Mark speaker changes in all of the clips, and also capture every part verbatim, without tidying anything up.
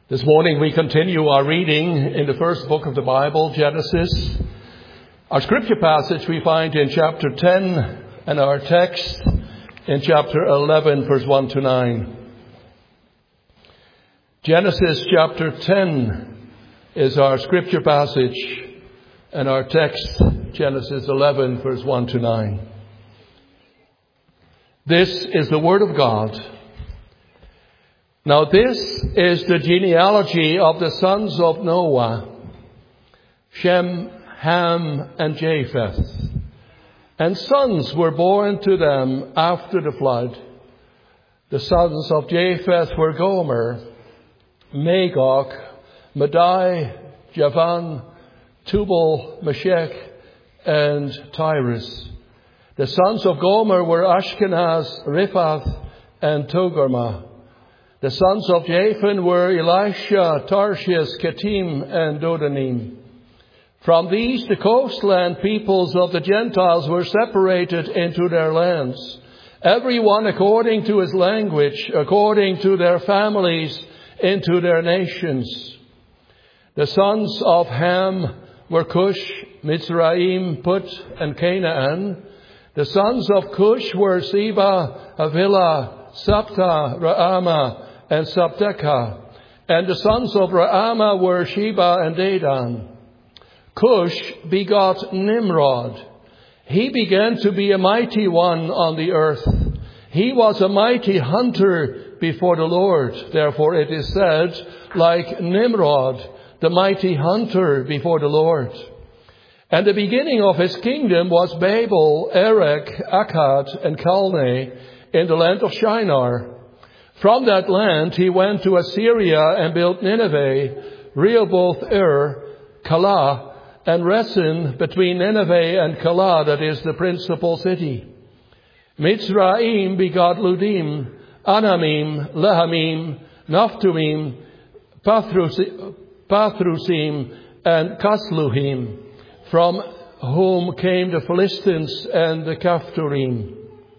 Speaker 1: This morning we continue our reading in the first book of the Bible, Genesis. Our scripture passage we find in chapter ten and our text in chapter eleven, verse one to nine. Genesis chapter ten is our scripture passage and our text, Genesis eleven, verse one to nine. This is the word of God. Now this is the genealogy of the sons of Noah, Shem, Ham, and Japheth. And sons were born to them after the flood. The sons of Japheth were Gomer, Magog, Madai, Javan, Tubal, Meshech, and Tyrus. The sons of Gomer were Ashkenaz, Riphath, and Togarmah. The sons of Japhan were Elisha, Tarshish, Kittim, and Dodanim. From these, the coastland peoples of the Gentiles were separated into their lands, every one according to his language, according to their families, into their nations. The sons of Ham were Cush, Mitzrayim, Put, and Canaan. The sons of Cush were Seba, Havilah, Sabta, Raama, and Sabteka. And the sons of Raama were Sheba and Dedan. Cush begot Nimrod. He began to be a mighty one on the earth. He was a mighty hunter before the Lord. Therefore it is said, like Nimrod, the mighty hunter before the Lord. And the beginning of his kingdom was Babel, Erech, Akkad, and Calneh in the land of Shinar. From that land he went to Assyria and built Nineveh, Rehoboth, Ir, Calah, and Resen between Nineveh and Calah, that is the principal city. Mitzrayim begot Ludim, Anamim, Lehamim, Naphtumim, Pathrusim, and Kasluhim, from whom came the Philistines and the Caphtorim.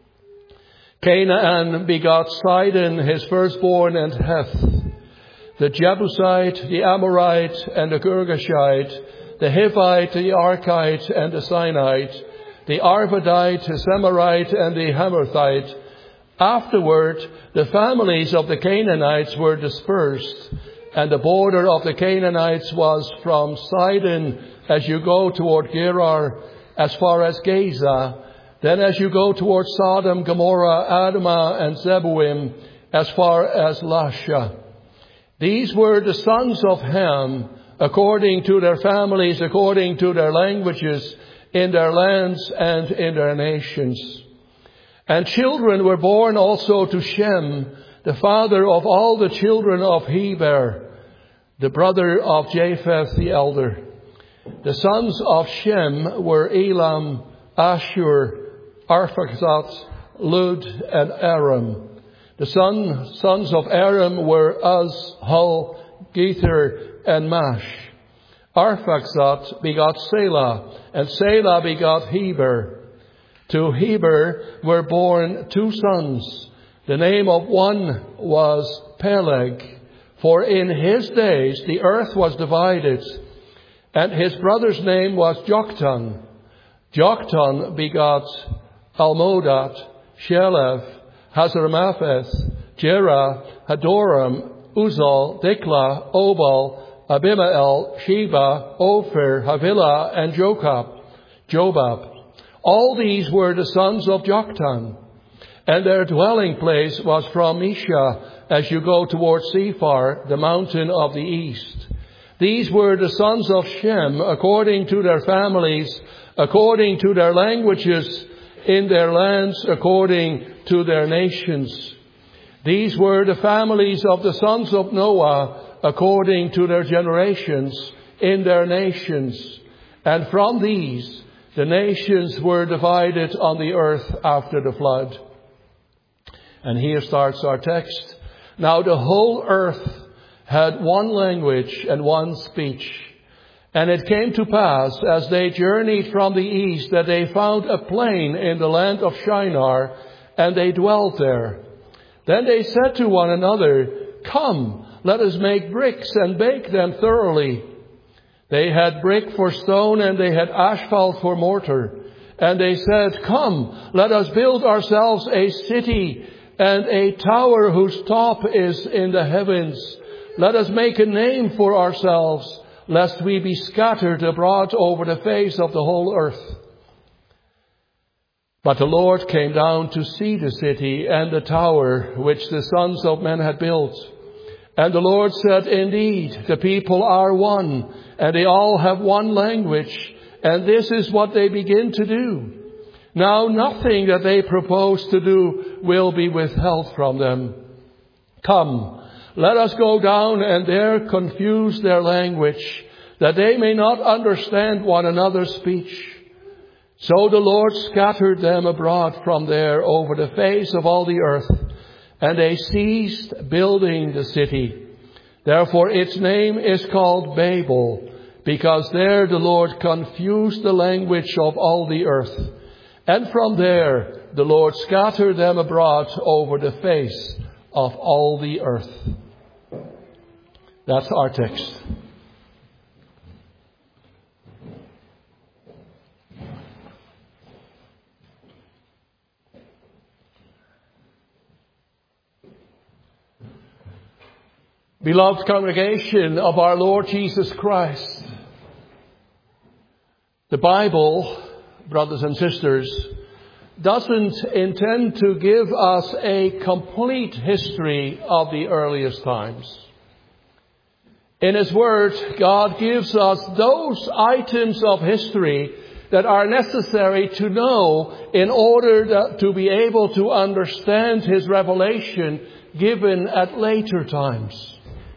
Speaker 1: Canaan begot Sidon, his firstborn, and Heth, the Jebusite, the Amorite, and the Girgashite, the Hivite, the Archite, and the Sinite, the Arvadite, the Semirite, and the Hamathite. Afterward, the families of the Canaanites were dispersed, and the border of the Canaanites was from Sidon as you go toward Gerar, as far as Gaza. Then as you go towards Sodom, Gomorrah, Admah, and Zeboim, as far as Lasha. These were the sons of Ham, according to their families, according to their languages, in their lands and in their nations. And children were born also to Shem, the father of all the children of Heber, the brother of Japheth the elder. The sons of Shem were Elam, Ashur, Arphaxad, Lud, and Aram. The son, sons of Aram were Uz, Hul, Gether, and Mash. Arphaxad begot Selah, and Selah begot Heber. To Heber were born two sons. The name of one was Peleg, for in his days the earth was divided, and his brother's name was Joktan. Joktan begot Almodat, Shelev, Hazarmapheth, Jerah, Hadoram, Uzal, Diklah, Obal, Abimael, Sheba, Ophir, Havilah, and Jokab, Jobab. All these were the sons of Joktan, and their dwelling place was from Misha, as you go towards Sephar, the mountain of the east. These were the sons of Shem, according to their families, according to their languages, in their lands, according to their nations. These were the families of the sons of Noah, according to their generations, in their nations. And from these, the nations were divided on the earth after the flood. And here starts our text. Now the whole earth had one language and one speech. And it came to pass, as they journeyed from the east, that they found a plain in the land of Shinar, and they dwelt there. Then they said to one another, Come, let us make bricks and bake them thoroughly. They had brick for stone and they had asphalt for mortar. And they said, come, let us build ourselves a city and a tower whose top is in the heavens. Let us make a name for ourselves, lest we be scattered abroad over the face of the whole earth. But the Lord came down to see the city and the tower which the sons of men had built. And the Lord said, indeed, the people are one, and they all have one language, and this is what they begin to do. Now nothing that they propose to do will be withheld from them. Come, let us go down and there confuse their language, that they may not understand one another's speech. So the Lord scattered them abroad from there over the face of all the earth, and they ceased building the city. Therefore its name is called Babel, because there the Lord confused the language of all the earth. And from there the Lord scattered them abroad over the face of all the earth. That's our text. Beloved congregation of our Lord Jesus Christ, the Bible, brothers and sisters, doesn't intend to give us a complete history of the earliest times. In His Word, God gives us those items of history that are necessary to know in order to be able to understand His revelation given at later times.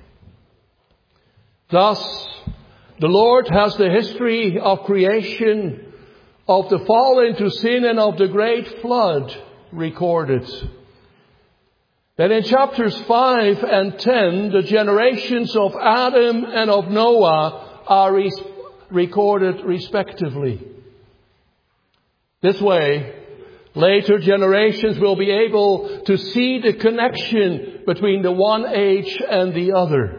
Speaker 1: Thus, the Lord has the history of creation, of the fall into sin and of the great flood recorded. Then in chapters five and ten, the generations of Adam and of Noah are re- recorded respectively. This way, later generations will be able to see the connection between the one age and the other.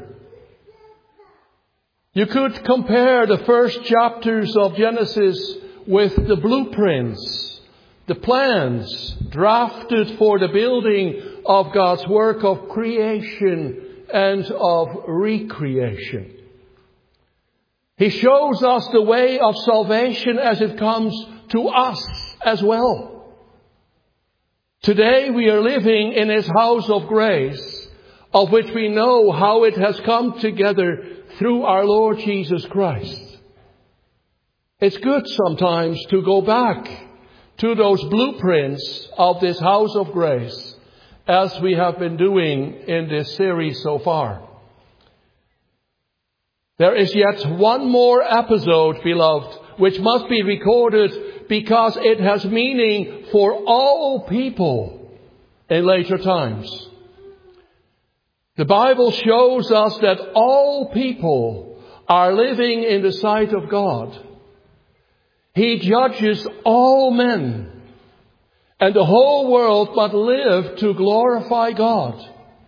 Speaker 1: You could compare the first chapters of Genesis with the blueprints, the plans drafted for the building of God's work of creation and of recreation. He shows us the way of salvation as it comes to us as well. Today we are living in His house of grace, of which we know how it has come together through our Lord Jesus Christ. It's good sometimes to go back to those blueprints of this house of grace, as we have been doing in this series so far. There is yet one more episode, beloved, which must be recorded because it has meaning for all people in later times. The Bible shows us that all people are living in the sight of God. He judges all men, and the whole world must live to glorify God.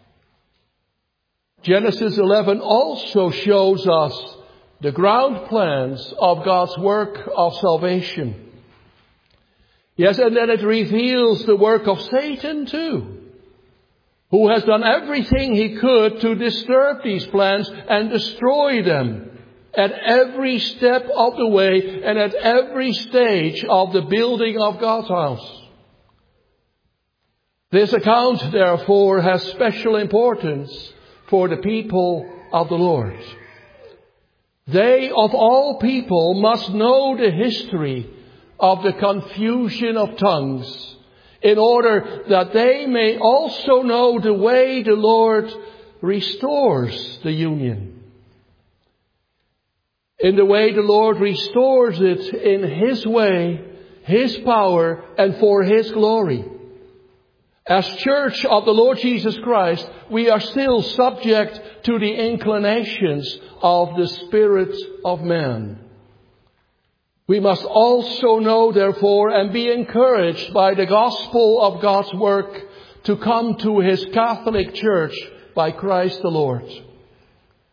Speaker 1: Genesis eleven also shows us the ground plans of God's work of salvation. Yes, and then it reveals the work of Satan too, who has done everything he could to disturb these plans and destroy them at every step of the way and at every stage of the building of God's house. This account, therefore, has special importance for the people of the Lord. They, of all people, must know the history of the confusion of tongues, in order that they may also know the way the Lord restores the union. In the way the Lord restores it in His way, His power, and for His glory. As Church of the Lord Jesus Christ, we are still subject to the inclinations of the spirit of man. We must also know, therefore, and be encouraged by the gospel of God's work to come to His Catholic Church by Christ the Lord.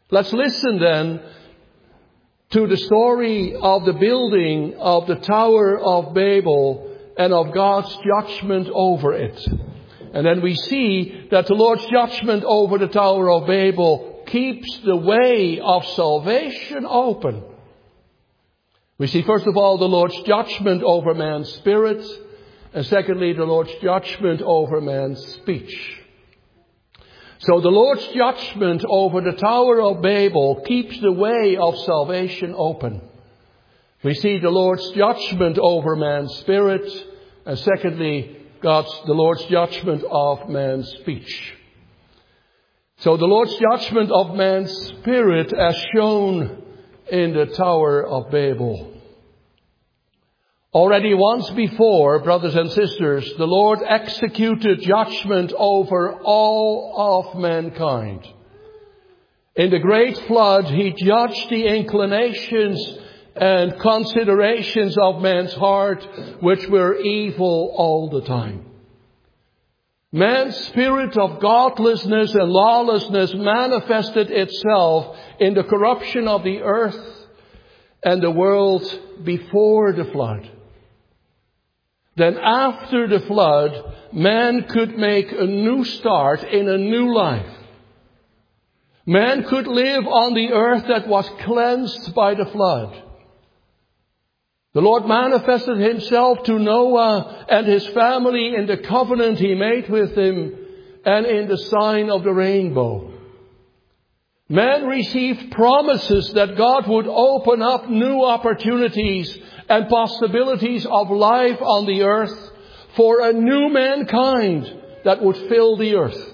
Speaker 1: Let's listen then to the story of the building of the Tower of Babel and of God's judgment over it. And then we see that the Lord's judgment over the Tower of Babel keeps the way of salvation open. We see first of all the Lord's judgment over man's spirit, and secondly the Lord's judgment over man's speech. So the Lord's judgment over the Tower of Babel keeps the way of salvation open. We see the Lord's judgment over man's spirit, and secondly, God's, the Lord's judgment of man's speech. So the Lord's judgment of man's spirit as shown in the Tower of Babel. Already once before, brothers and sisters, the Lord executed judgment over all of mankind. In the great flood, He judged the inclinations and considerations of man's heart, which were evil all the time. Man's spirit of godlessness and lawlessness manifested itself in the corruption of the earth and the world before the flood. Then after the flood, man could make a new start in a new life. Man could live on the earth that was cleansed by the flood. The Lord manifested Himself to Noah and his family in the covenant He made with him and in the sign of the rainbow. Man received promises that God would open up new opportunities and possibilities of life on the earth for a new mankind that would fill the earth.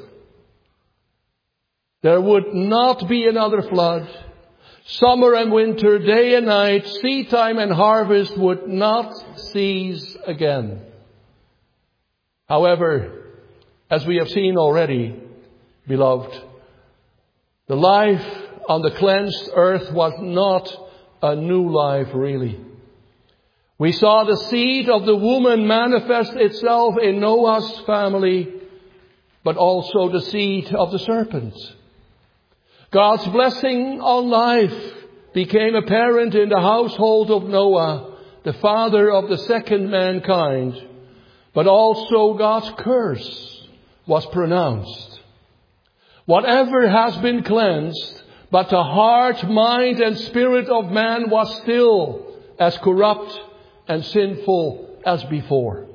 Speaker 1: There would not be another flood. Summer and winter, day and night, seed time and harvest would not cease again. However, as we have seen already, beloved, the life on the cleansed earth was not a new life really. We saw the seed of the woman manifest itself in Noah's family, but also the seed of the serpent. God's blessing on life became apparent in the household of Noah, the father of the second mankind, but also God's curse was pronounced. Whatever has been cleansed, but the heart, mind, and spirit of man was still as corrupt and sinful as before.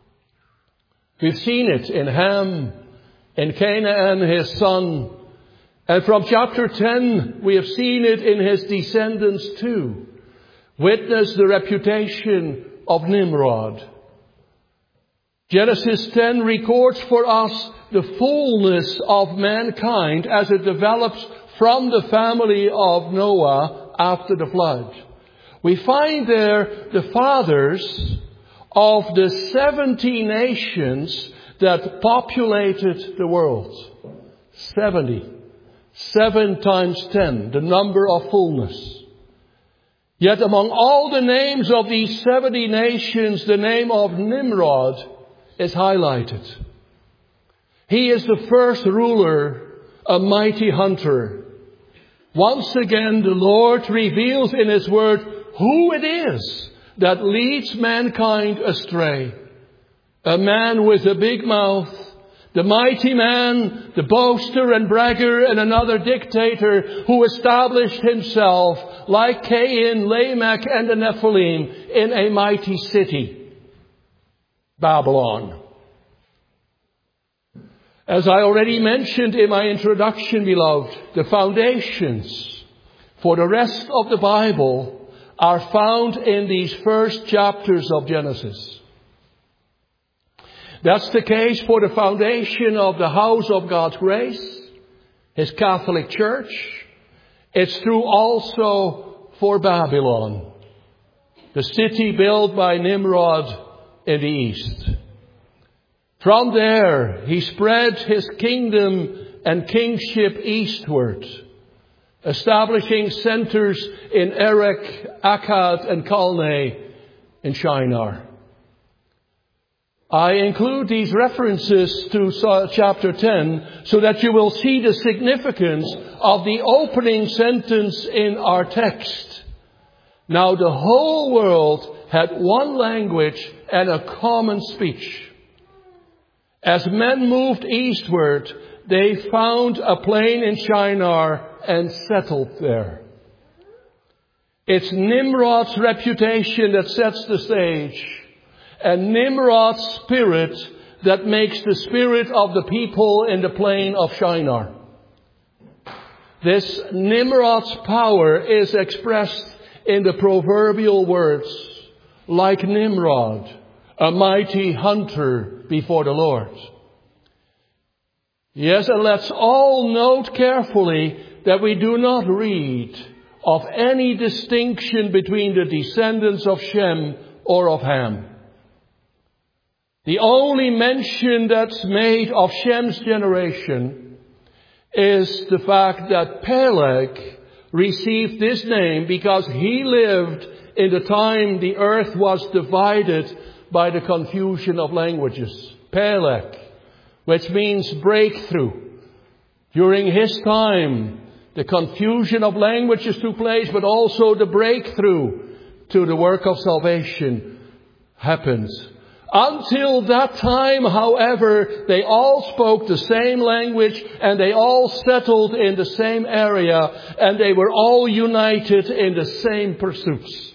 Speaker 1: We've seen it in Ham, in Canaan, his son, and from chapter ten, we have seen it in his descendants too. Witness the reputation of Nimrod. Genesis ten records for us the fullness of mankind as it develops from the family of Noah after the flood. We find there the fathers of the seventy nations that populated the world. Seventy. Seven times ten, the number of fullness. Yet among all the names of these seventy nations, the name of Nimrod is highlighted. He is the first ruler, a mighty hunter. Once again, the Lord reveals in His word who it is that leads mankind astray. A man with a big mouth, the mighty man, the boaster and bragger, and another dictator who established himself like Cain, Lamech, and the Nephilim in a mighty city, Babylon. As I already mentioned in my introduction, beloved, the foundations for the rest of the Bible are found in these first chapters of Genesis. That's the case for the foundation of the house of God's grace, His Catholic Church. It's true also for Babylon, the city built by Nimrod in the east. From there, he spread his kingdom and kingship eastward, establishing centers in Erech, Akkad, and Calneh in Shinar. I include these references to chapter ten so that you will see the significance of the opening sentence in our text. Now the whole world had one language and a common speech. As men moved eastward, they found a plain in Shinar and settled there. It's Nimrod's reputation that sets the stage, and Nimrod's spirit that makes the spirit of the people in the plain of Shinar. This Nimrod's power is expressed in the proverbial words, like Nimrod, a mighty hunter before the Lord. Yes, and let's all note carefully that we do not read of any distinction between the descendants of Shem or of Ham. The only mention that's made of Shem's generation is the fact that Peleg received this name because he lived in the time the earth was divided by the confusion of languages. Peleg, which means breakthrough. During his time, the confusion of languages took place, but also the breakthrough to the work of salvation happens. Until that time, however, they all spoke the same language and they all settled in the same area and they were all united in the same pursuits.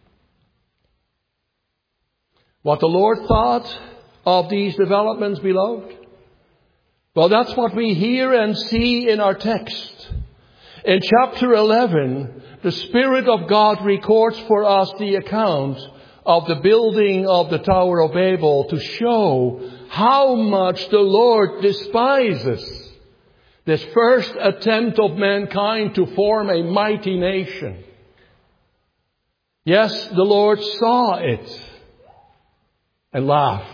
Speaker 1: What the Lord thought of these developments, beloved? Well, that's what we hear and see in our text. In chapter eleven, the Spirit of God records for us the account of the building of the Tower of Babel to show how much the Lord despises this first attempt of mankind to form a mighty nation. Yes, the Lord saw it and laughed.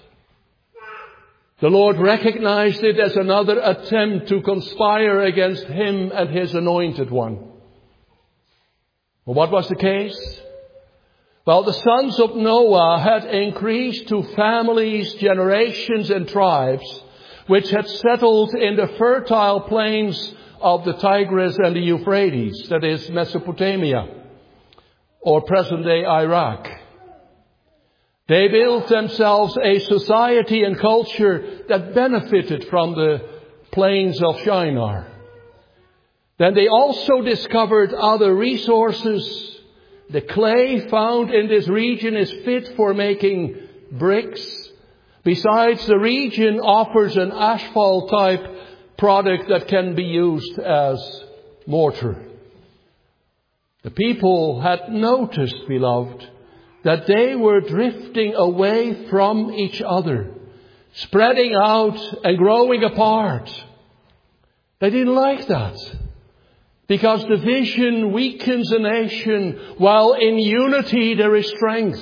Speaker 1: The Lord recognized it as another attempt to conspire against Him and His anointed one. Well, what was the case? Well, the sons of Noah had increased to families, generations, and tribes which had settled in the fertile plains of the Tigris and the Euphrates, that is Mesopotamia, or present-day Iraq. They built themselves a society and culture that benefited from the plains of Shinar. Then they also discovered other resources. The clay found in this region is fit for making bricks. Besides, the region offers an asphalt type product that can be used as mortar. The people had noticed, beloved, that they were drifting away from each other, spreading out and growing apart. They didn't like that, because division weakens a nation, while in unity there is strength.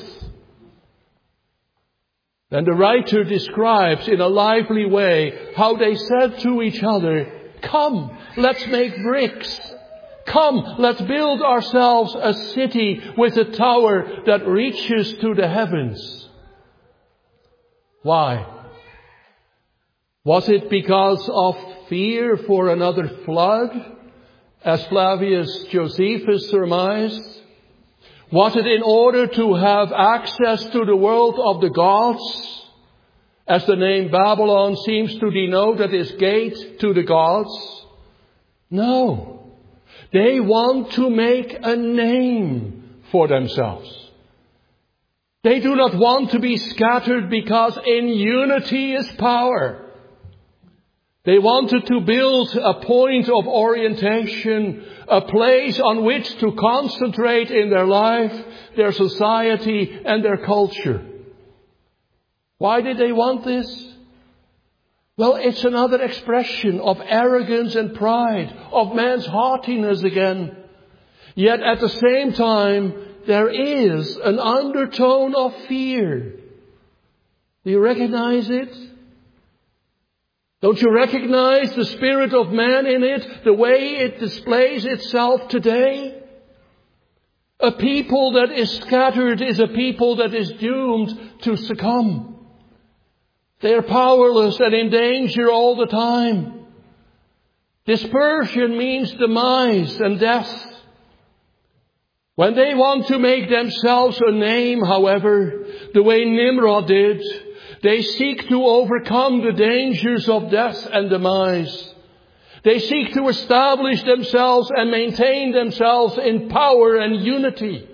Speaker 1: Then the writer describes in a lively way how they said to each other, "Come, let's make bricks. Come, let's build ourselves a city with a tower that reaches to the heavens." Why? Was it because of fear for another flood, as Flavius Josephus surmised? Was it in order to have access to the world of the gods, as the name Babylon seems to denote, that is gate to the gods? No. They want to make a name for themselves. They do not want to be scattered, because in unity is power. They wanted to build a point of orientation, a place on which to concentrate in their life, their society, and their culture. Why did they want this? Well, it's another expression of arrogance and pride, of man's haughtiness again. Yet at the same time, there is an undertone of fear. Do you recognize it? Don't you recognize the spirit of man in it, the way it displays itself today? A people that is scattered is a people that is doomed to succumb. They are powerless and in danger all the time. Dispersion means demise and death. When they want to make themselves a name, however, the way Nimrod did, they seek to overcome the dangers of death and demise. They seek to establish themselves and maintain themselves in power and unity.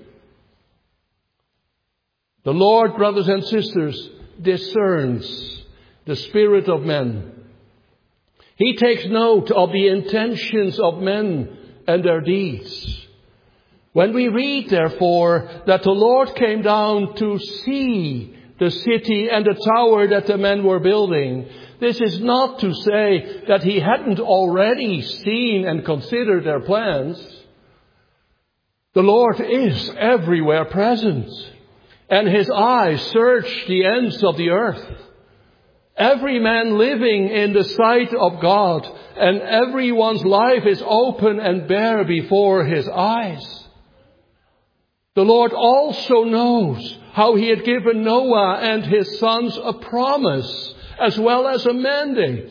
Speaker 1: The Lord, brothers and sisters, discerns the spirit of men. He takes note of the intentions of men and their deeds. When we read, therefore, that the Lord came down to see the city and the tower that the men were building, this is not to say that he hadn't already seen and considered their plans. The Lord is everywhere present, and his eyes search the ends of the earth. Every man living in the sight of God, and everyone's life is open and bare before his eyes. The Lord also knows how he had given Noah and his sons a promise as well as a mandate.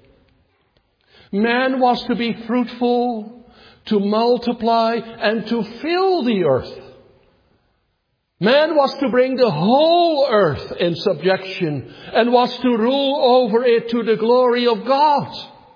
Speaker 1: Man was to be fruitful, to multiply, and to fill the earth. Man was to bring the whole earth in subjection and was to rule over it to the glory of God.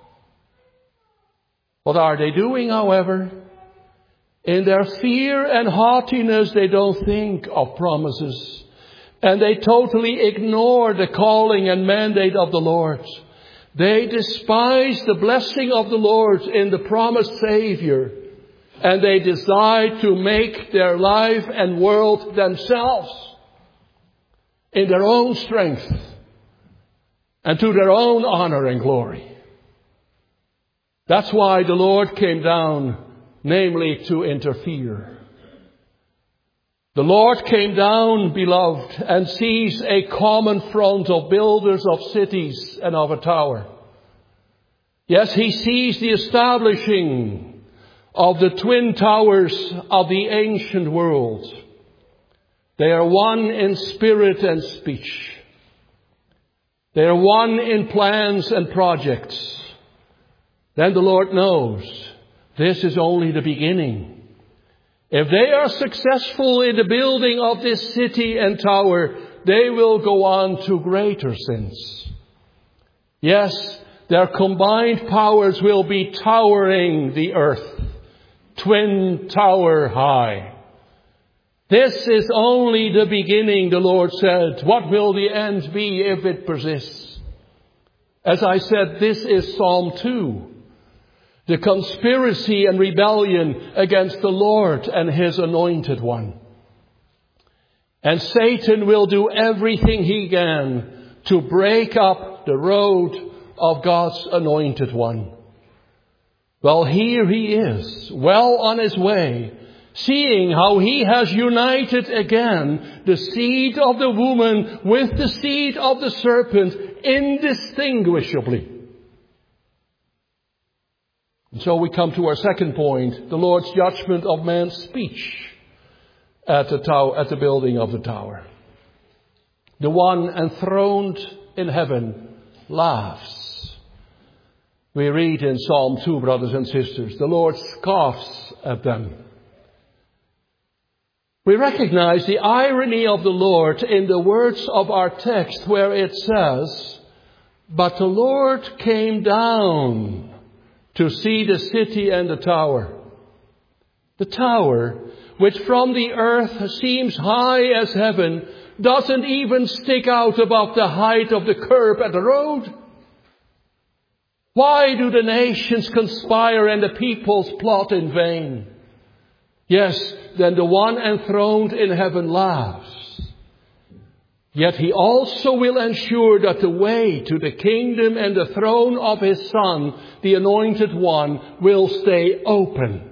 Speaker 1: What are they doing, however? In their fear and haughtiness, they don't think of promises. And they totally ignore the calling and mandate of the Lord. They despise the blessing of the Lord in the promised Savior. And they decide to make their life and world themselves in their own strength and to their own honor and glory. That's why the Lord came down, namely to interfere. The Lord came down, beloved, and sees a common front of builders of cities and of a tower. Yes, he sees the establishing of the twin towers of the ancient world. They are one in spirit and speech. They are one in plans and projects. Then the Lord knows this is only the beginning. If they are successful in the building of this city and tower, they will go on to greater sins. Yes, their combined powers will be towering the earth, twin tower high. This is only the beginning, the Lord said. What will the end be if it persists? As I said, this is Psalm two. The conspiracy and rebellion against the Lord and his anointed one. And Satan will do everything he can to break up the road of God's anointed one. Well, here he is, well on his way, seeing how he has united again the seed of the woman with the seed of the serpent indistinguishably. And so we come to our second point, the Lord's judgment of man's speech at the tower, at the building of the tower. The one enthroned in heaven laughs. We read in Psalm two, brothers and sisters, the Lord scoffs at them. We recognize the irony of the Lord in the words of our text where it says, "But the Lord came down to see the city and the tower." The tower, which from the earth seems high as heaven, doesn't even stick out above the height of the curb at the road. Why do the nations conspire and the peoples plot in vain? Yes, then the one enthroned in heaven laughs. Yet he also will ensure that the way to the kingdom and the throne of his Son, the Anointed One, will stay open.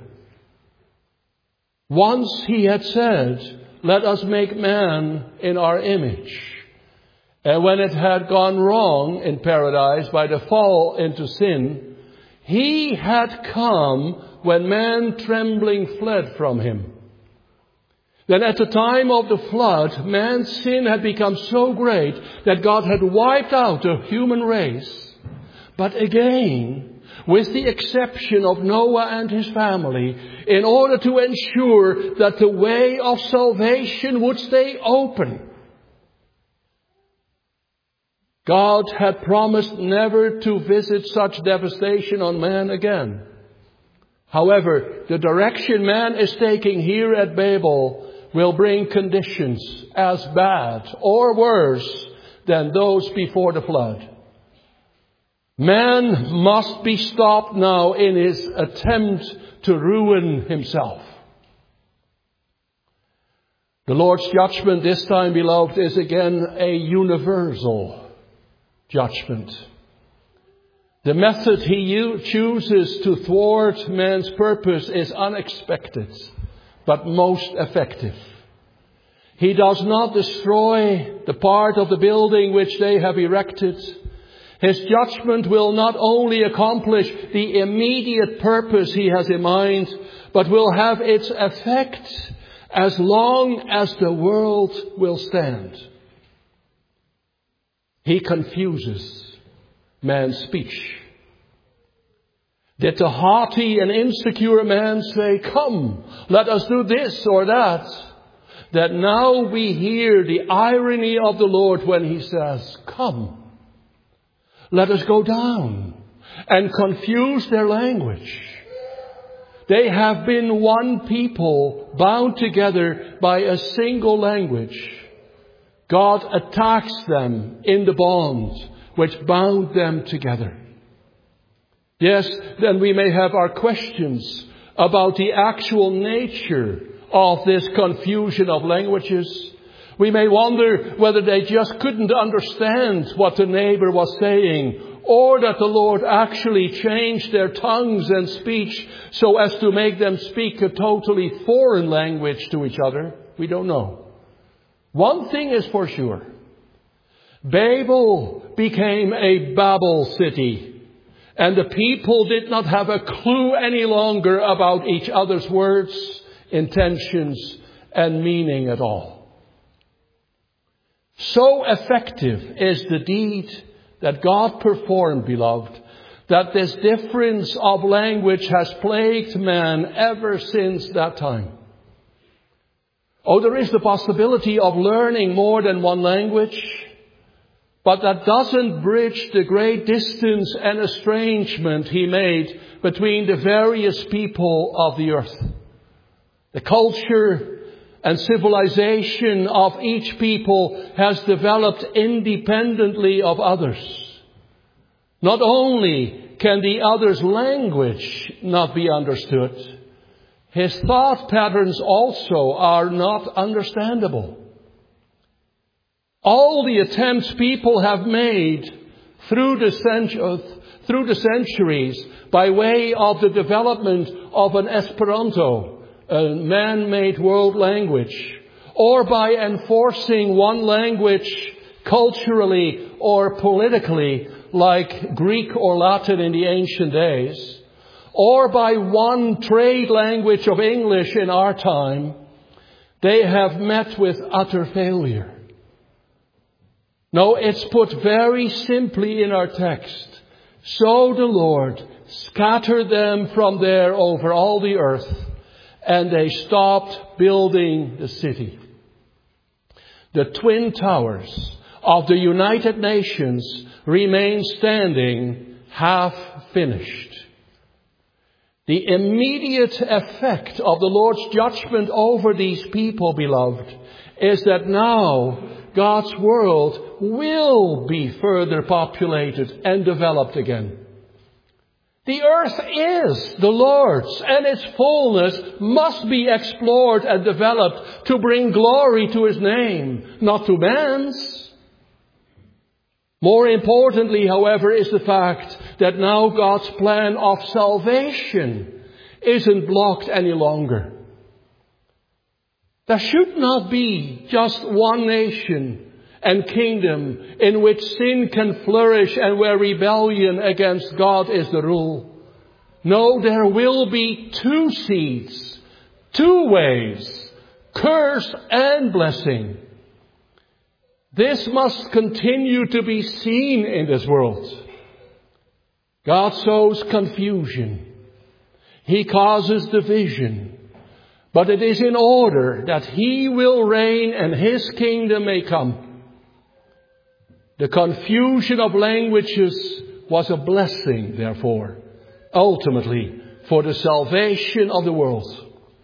Speaker 1: Once he had said, "Let us make man in our image." And when it had gone wrong in paradise by the fall into sin, he had come when man trembling fled from him. Then at the time of the flood, man's sin had become so great that God had wiped out the human race. But again, with the exception of Noah and his family, in order to ensure that the way of salvation would stay open, God had promised never to visit such devastation on man again. However, the direction man is taking here at Babel will bring conditions as bad or worse than those before the flood. Man must be stopped now in his attempt to ruin himself. The Lord's judgment this time, beloved, is again a universal judgment. The method he chooses to thwart man's purpose is unexpected, but most effective. He does not destroy the part of the building which they have erected. His judgment will not only accomplish the immediate purpose he has in mind, but will have its effect as long as the world will stand. He confuses man's speech. Did the haughty and insecure man say, "Come, let us do this or that," that now we hear the irony of the Lord when he says, "Come, let us go down," and confuse their language. They have been one people bound together by a single language. God attacks them in the bond which bound them together. Yes, then we may have our questions about the actual nature of this confusion of languages. We may wonder whether they just couldn't understand what the neighbor was saying, or that the Lord actually changed their tongues and speech so as to make them speak a totally foreign language to each other. We don't know. One thing is for sure. Babel became a Babel city, and the people did not have a clue any longer about each other's words, intentions, and meaning at all. So effective is the deed that God performed, beloved, that this difference of language has plagued man ever since that time. Oh, there is the possibility of learning more than one language, but that doesn't bridge the great distance and estrangement he made between the various people of the earth. The culture and civilization of each people has developed independently of others. Not only can the other's language not be understood, his thought patterns also are not understandable. All the attempts people have made through the, cent- through the centuries by way of the development of an Esperanto, a man-made world language, or by enforcing one language culturally or politically like Greek or Latin in the ancient days, or by one trade language of English in our time, they have met with utter failure. No, it's put very simply in our text. So the Lord scattered them from there over all the earth, and they stopped building the city. The twin towers of the United Nations remain standing, half finished. The immediate effect of the Lord's judgment over these people, beloved, is that now God's world will be further populated and developed again. The earth is the Lord's, and its fullness must be explored and developed to bring glory to His name, not to man's. More importantly, however, is the fact that now God's plan of salvation isn't blocked any longer. There should not be just one nation and kingdom in which sin can flourish and where rebellion against God is the rule. No, there will be two seeds, two ways, curse and blessing. This must continue to be seen in this world. God sows confusion. He causes division. But it is in order that He will reign and His kingdom may come. The confusion of languages was a blessing, therefore, ultimately, for the salvation of the world.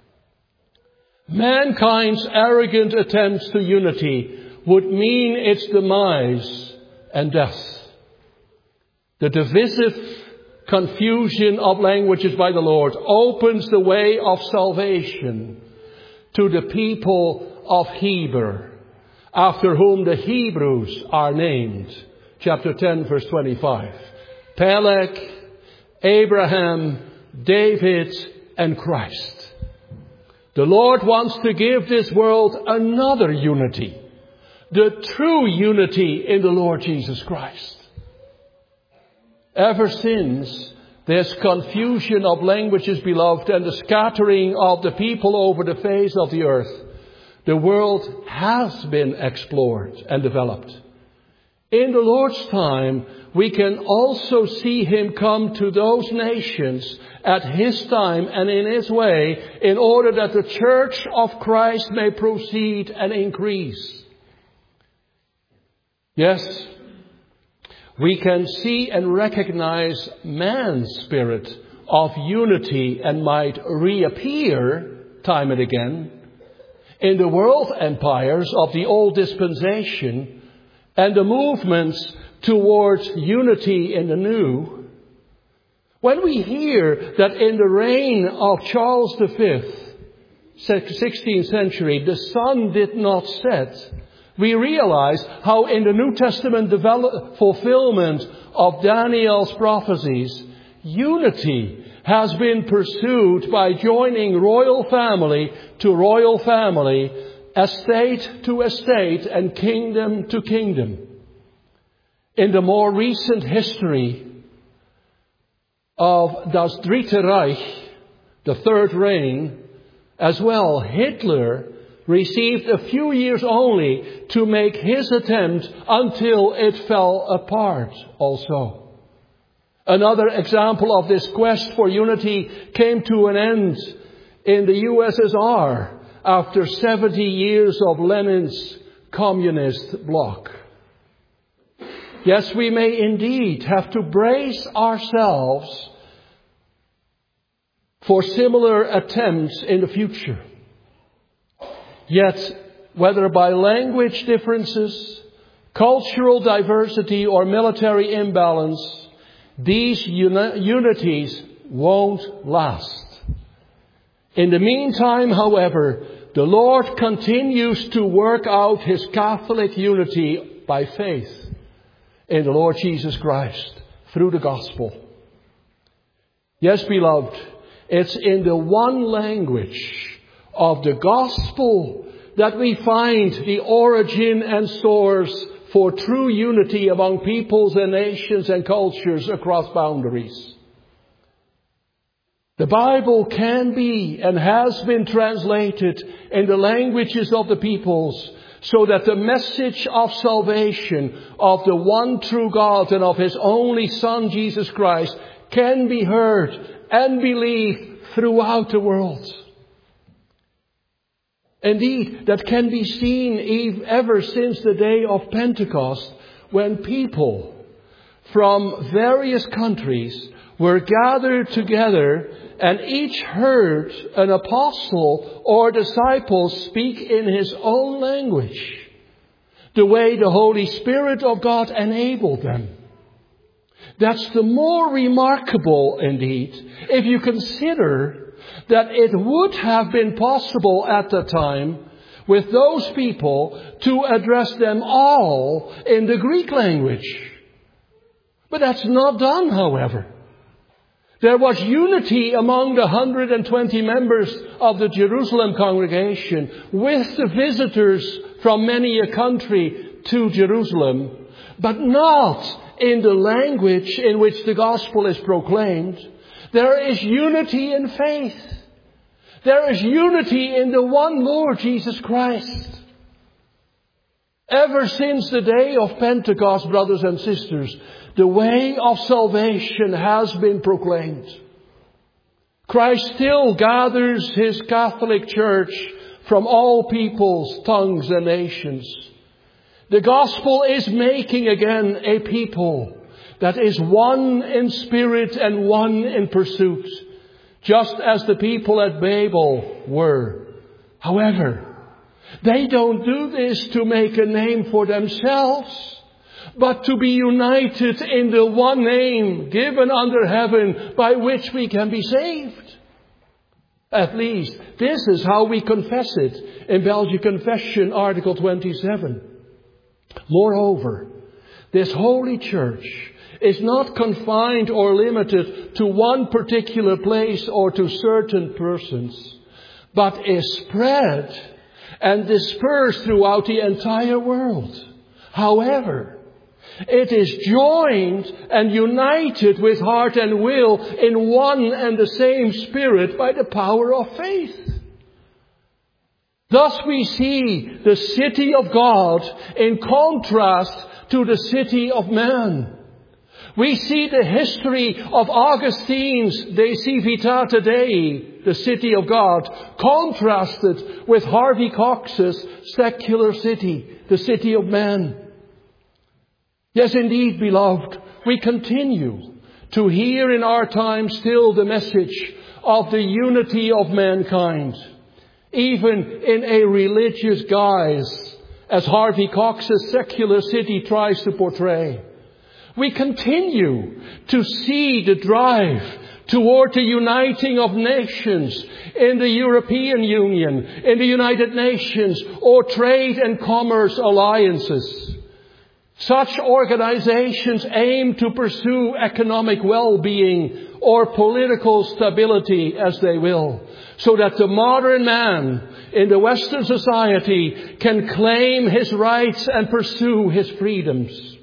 Speaker 1: Mankind's arrogant attempts to unity would mean its demise and death. The divisive confusion of languages by the Lord opens the way of salvation to the people of Heber, after whom the Hebrews are named. Chapter ten, verse twenty-five. Peleg, Abraham, David, and Christ. The Lord wants to give this world another unity. The true unity in the Lord Jesus Christ. Ever since this confusion of languages, beloved, and the scattering of the people over the face of the earth, the world has been explored and developed. In the Lord's time, we can also see Him come to those nations at His time and in His way, in order that the church of Christ may proceed and increase. Yes, we can see and recognize man's spirit of unity and might reappear time and again in the world empires of the old dispensation and the movements towards unity in the new. When we hear that in the reign of Charles the Fifth, sixteenth century, the sun did not set, we realize how in the New Testament develop, fulfillment of Daniel's prophecies, unity has been pursued by joining royal family to royal family, estate to estate, and kingdom to kingdom. In the more recent history of Das Dritte Reich, the Third Reign, as well, Hitler received a few years only to make his attempt until it fell apart also. Another example of this quest for unity came to an end in the U S S R after seventy years of Lenin's communist bloc. Yes, we may indeed have to brace ourselves for similar attempts in the future. Yet, whether by language differences, cultural diversity, or military imbalance, these uni- unities won't last. In the meantime, however, the Lord continues to work out His Catholic unity by faith in the Lord Jesus Christ through the gospel. Yes, beloved, it's in the one language of the gospel that we find the origin and source for true unity among peoples and nations and cultures across boundaries. The Bible can be and has been translated in the languages of the peoples so that the message of salvation of the one true God and of His only Son, Jesus Christ, can be heard and believed throughout the world. Indeed, that can be seen ever since the day of Pentecost, when people from various countries were gathered together and each heard an apostle or disciple speak in his own language, the way the Holy Spirit of God enabled them. That's the more remarkable, indeed, if you consider that it would have been possible at the time with those people to address them all in the Greek language. But that's not done, however. There was unity among the one hundred twenty members of the Jerusalem congregation with the visitors from many a country to Jerusalem, but not in the language in which the gospel is proclaimed. There is unity in faith. There is unity in the one Lord Jesus Christ. Ever since the day of Pentecost, brothers and sisters, the way of salvation has been proclaimed. Christ still gathers His Catholic Church from all peoples, tongues and nations. The gospel is making again a people that is one in spirit and one in pursuit, just as the people at Babel were. However, they don't do this to make a name for themselves, but to be united in the one name given under heaven by which we can be saved. At least, this is how we confess it in Belgian Confession, Article twenty-seven. Moreover, this holy church is not confined or limited to one particular place or to certain persons, but is spread and dispersed throughout the entire world. However, it is joined and united with heart and will in one and the same Spirit by the power of faith. Thus we see the city of God in contrast to the city of man. We see the history of Augustine's De Civitate Dei, the city of God, contrasted with Harvey Cox's secular city, the city of man. Yes, indeed, beloved, we continue to hear in our time still the message of the unity of mankind, even in a religious guise, as Harvey Cox's secular city tries to portray. We continue to see the drive toward the uniting of nations in the European Union, in the United Nations, or trade and commerce alliances. Such organizations aim to pursue economic well-being or political stability, as they will, so that the modern man in the Western society can claim his rights and pursue his freedoms.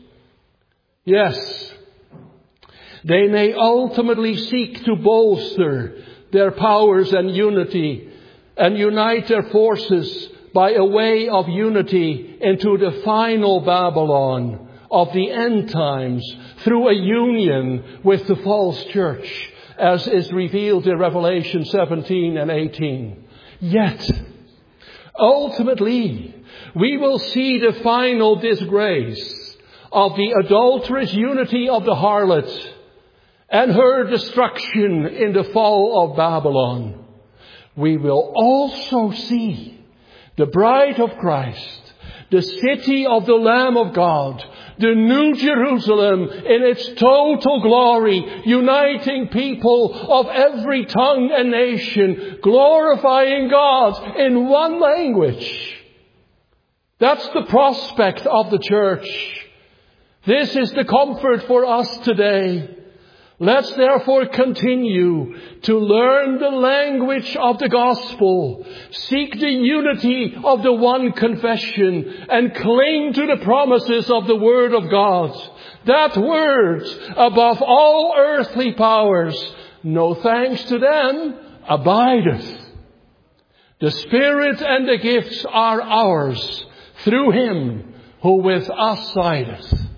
Speaker 1: Yes, they may ultimately seek to bolster their powers and unity and unite their forces by a way of unity into the final Babylon of the end times through a union with the false church, as is revealed in Revelation seventeen and eighteen. Yet, ultimately, we will see the final disgrace of the adulterous unity of the harlot and her destruction in the fall of Babylon. We will also see the bride of Christ, the city of the Lamb of God, the New Jerusalem in its total glory, uniting people of every tongue and nation, glorifying God in one language. That's the prospect of the church. This is the comfort for us today. Let's therefore continue to learn the language of the gospel, seek the unity of the one confession, and cling to the promises of the Word of God. That Word, above all earthly powers, no thanks to them, abideth. The Spirit and the gifts are ours through Him who with us sideth.